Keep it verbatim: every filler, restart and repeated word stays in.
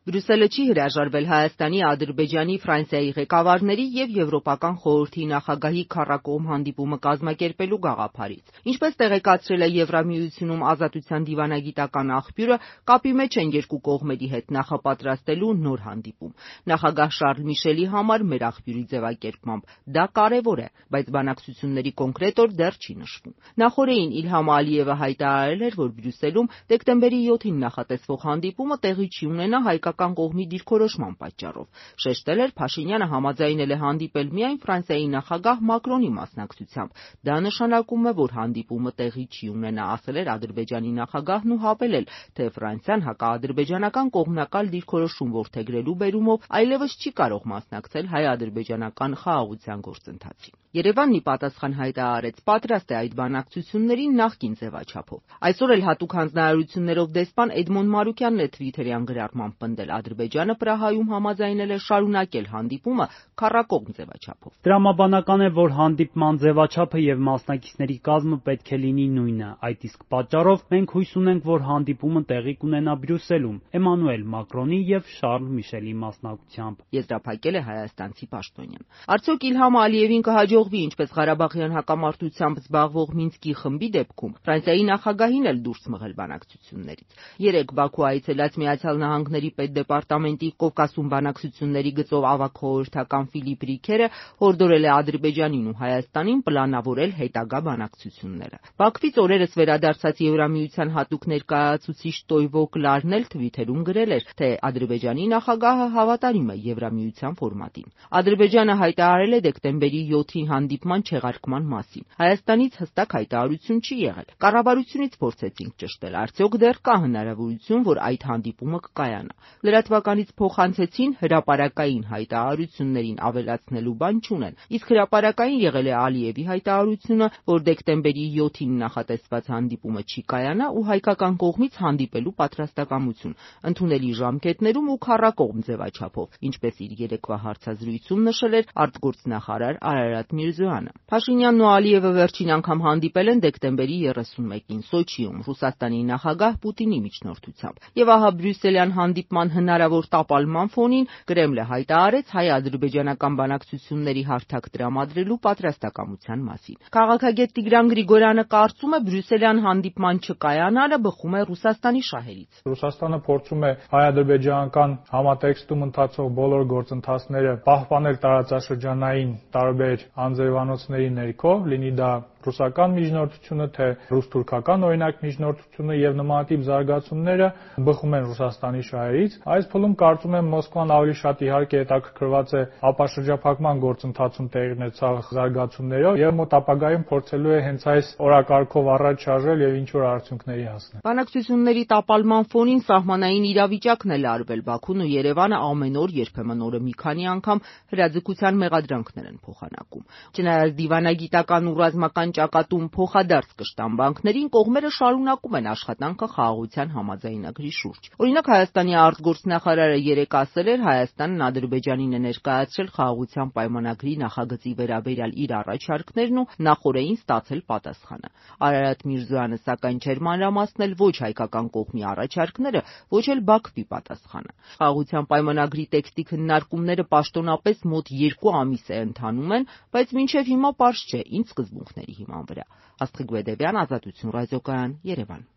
Բրյուսելը չի հրաժարվել Հայաստանի, Ադրբեջանի, Ֆրանսիայի ղեկավարների և Եվրոպական խորհրդի նախագահի քառակողմ հանդիպումը կազմակերպելու գաղափարից։ Ինչպես տեղեկացրել է Եվրամիությունում Ազատության դիվանագիտական աղբյուրը, կապի մեջ են երկու կողմերի հետ նախապատրաստելու նոր հանդիպում։ Նախագահ Շարլ Միշելի համար մեր աղբյուրի ձևակերպմամբ դա կարևոր է, բայց բանակցությունների կոնկրետ օր դեռ չի նշվում։ Նախօրեին Իլհամ Ալիևը հայտարարել էր, որ Բրյուսելում դեկտեմբերի յոթին նախատեսվող հանդիպումը տեղի չի ունենա հայկական կողմի դիրքորոշման պատճառով։ Շեշտել էր, Փաշինյանը համաձայնել է հանդիպել միայն Ֆրանսիայի նախագահ Մակրոնի մասնակցությամբ։ Դա նշանակում է, որ հանդիպումը տեղի չի ունենա, ասել էր Ադրբեջանի նախագահն ու հավելել, թե Ֆրանսիան հակաադրբեջանական կողմնակալ դիրքորոշում որդեգրելու բերումով այլևս չի կարող մասնակցել հայ-ադրբեջանական խաղաղության գործընթացին։ Երևանն ի պատասխան հայտարարեց, պատրաստ է այդ բանակցություններին նախկին ձևաչափով։ Այսօր էլ հատուկ հանձնարարություններով դեսպան Էդմոն Մանուկյանն է Թվիթերյան գրառմամբ պնդել, Ադրբեջանը Պրահայում համաձայնել է շարունակել հանդիպումը քառակողմ ձևաչափով։ Տրամաբանական է, որ հանդիպման ձևաչափը և մասնակիցների կազմը պետք է լինի նույնը, այդ իսկ պատճառով մենք հույս ունենք, որ հանդիպումը տեղի կունենա Բրյուսելում Էմանուել Մակրոնի և Շարլ Միշելի մասնակցությամբ, եզրափակել է հայաստանցի պաշտոնյան։ Արդյոք Իլհամ Ալիևին կհաջողվի, ինչպես Ղարաբաղյան հակամարտությամբ զբաղվող Մինսկի խմբի դեպքում, Ֆրանսիայի նախագահին էլ դուրս մղել բանակցություններից։ Երեկ Բաքու այցելած Միացյալ Նահանգների պետդեպարտամենտի Կովկասում բանակցությունների գծով ավագ խորհրդական Ֆիլիպ Ռիքերը հորդորել է Ադրբեջանին ու Հայաստանին պլանավորել հետագա բանակցությունները։ Բաքվից օրերս վերադարձած Եվրամիության հատուկ ներկայացուցիչ Տոյվո Կլարն էլ Թվիթերում գրել էր, թե Ադրբեջանի նախագահը հավատարիմ է Եվրամիության ֆորմատին։ Ադրբեջանը հայտարարել է դեկտեմբերի յոթի հանդիպման չեղարկման մասին։ Հայաստանից հստակ հայտարարություն չի եղել։ Կառավարությունից փորձեցինք ճշտել, արդյոք դեռ կա հնարավորություն, որ այդ հանդիպումը կկայանա։ Լրատվականից փոխանցեցին, հրապարակային հայտարարություններին ավելացնելու բան չունեն, իսկ հրապարակային եղել է Ալիևի հայտարարությունը, որ դեկտեմբերի յոթին նախատեսված հանդիպումը չի կայանա ու հայկական կողմից հանդիպելու պատրաստակամություն, ընդունելի ժամկետներում ու քառակողմ ձևաչափով, ինչպես իր երեկվա հարցազրույցում նշել էր արտգործնախարար Արարատ Միրզոյանը։ Փաշինյանն ու Ալիևը վերջին անգամ հանդիպել են դեկտեմբերի երեսունմեկին Սոչիում Ռուսաստանի նախագահ Պուտինի միջնորդությամբ։ Եվ ահա Բրյուսելյան հանդիպման հնարավոր տապալման ֆոնին Կրեմլը հայտարարեց հայ-ադրբեջանական բանակցությունների հարթակ տրամադրելու պատրաստակամության մասին։ Քաղաքագետ Տիգրան Գրիգորյանը կարծում է, Բրյուսելյան հանդիպման չկայանալը բխում է Ռուսաստանի շահերից։ Ռուսաստանը փորձում է հայ-ադրբեջանական համատեքստում ընթացող բոլոր գործընթացները պահպանել տարածաշրջանային տարբեր անձևանոցների ներքո, լինի դա ռուսական միջնորդությունը, թե ռուս-թուրքական օրինակ միջնորդությունը եւ նմանատիպ զարգացումները բխում են Ռուսաստանի շահերից։ Այս փուլում կարծում եմ Մոսկվան ավելի շատ իհարկե հետաքրքրված է ապաշրջափակման գործընթացում տեղի ունեցող զարգացումներով եւ մոտ ապագայում փորձելու է հենց այս օրակարգով առաջ շարժել եւ ինչ որ արդյունքների հասնել։ Բանակցությունների տապալման ֆոնին սահմանային իրավիճակն է լարվել։ Բաքուն ու Երևանը ամեն օր, երբեմն օրը մի քանի անգամ հրաձգության մեղադրանքներ են փոխանակում։ Չնայած դիվանագիտական ու ռազմական ճակատում փոխադարձ կշտան բանկներին, կողմերը շարունակում են աշխատանքը խաղաղության համաձայնագրի շուրջ։ Օրինակ Հայաստանի արտգործնախարարը երեկ ասել էր, Հայաստանն Ադրբեջանին է ներկայացրել խաղաղության պայմանագրի նախագծի վերաբերյալ իր առաջարկներն ու նախօրեին ստացել պատասխանը։ Արարատ Միրզոյանը սակայն չէր մանրամասնել ոչ հայկական կողմի առաջարկները, ոչ էլ Բաքվի պատասխանը։ Խաղաղության պայմանագրի տեքստի քննարկումները պաշտոնապես մոտ երկու ամիս է ընթանում են, բայց մինչև հիմա պարզ չէ ինչ սկզբունքների հիման վրա։ Աստղիկ Բեդևյան, Ազատություն ռադիոկայան, Երևան։